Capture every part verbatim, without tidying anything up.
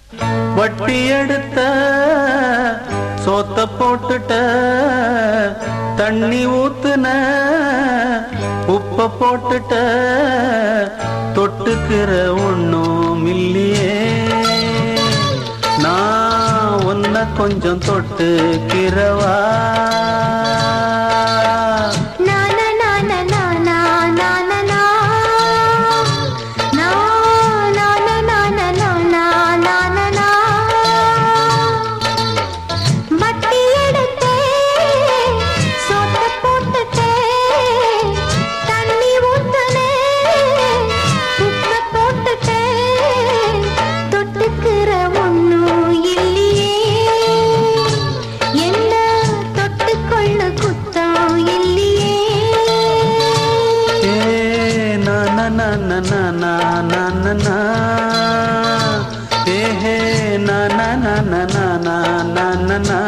வட்டி எடுத்த சோத்த போட்டுட்ட தண்ணி ஊத்துன உப்ப போட்டுட்ட தொட்டுக்கிற ஒண்ணும் இல்லையே நான் உன்னை கொஞ்சம் தொட்டுக்கிறவா na na na na na na eh hey na na na na na na na na na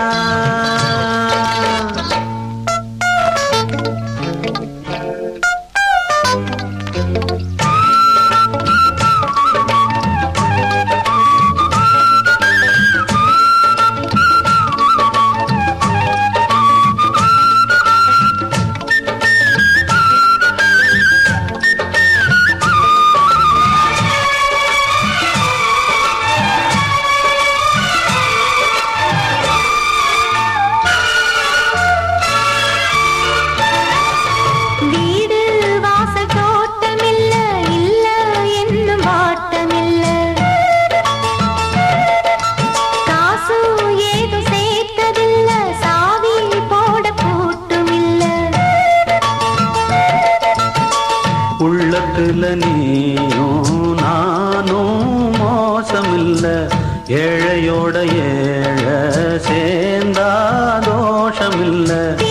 உள்ளத்துல நீயும் நானும் மோசமில்ல ஏழையோட ஏழை சேர்ந்தா தோஷமில்ல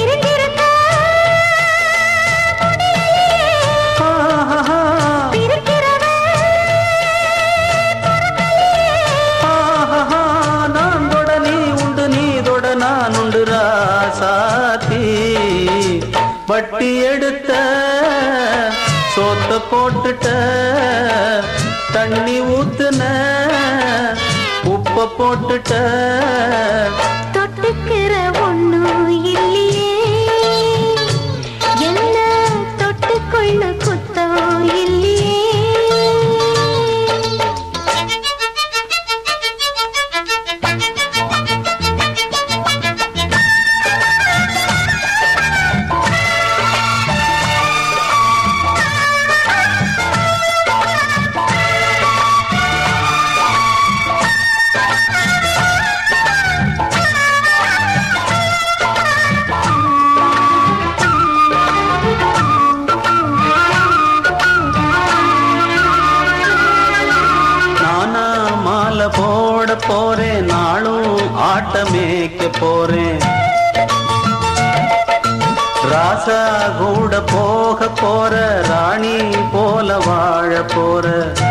நான் தொட நீ உண்டு நீ தொட நான் உண்டு ராசாத்தி வட்டி எடுத்த சோத்த போட்டுட்ட தண்ணி ஊத்துன உப்ப போட்டுட்ட தொட்டுக்கிற ஒண்ணும் இல்லையே என்ன தொட்டுக்கொள்ள குத்தம் இல்லையே போட போறேன் நாளும் ஆட்டமேக்க போறேன் ராசா கூட போக போற ராணி போல வாழ போற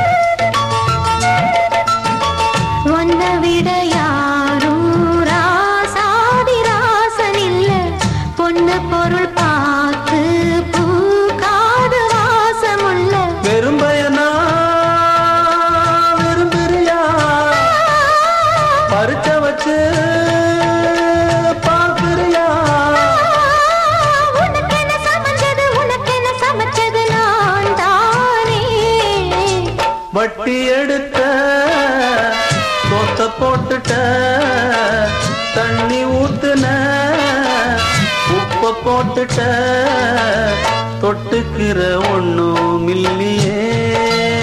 உன்னை விட யாரும் ராசாதி ராசன் இல்ல பொண்ணு பொருள் பார்த்து பூக்காது வாசமுள்ள வெறும் பயனா பறிச்ச வச்சு பார்க்கிறியா உனக்கு என்ன சமைச்சது உனக்கு என்ன சமைச்சது நான் தானே வட்டி எடுத்த சொத்த போட்டுட்ட தண்ணி ஊத்துன உப்ப போட்டுட்ட தொட்டுக்கிற ஒண்ணும் இல்லையே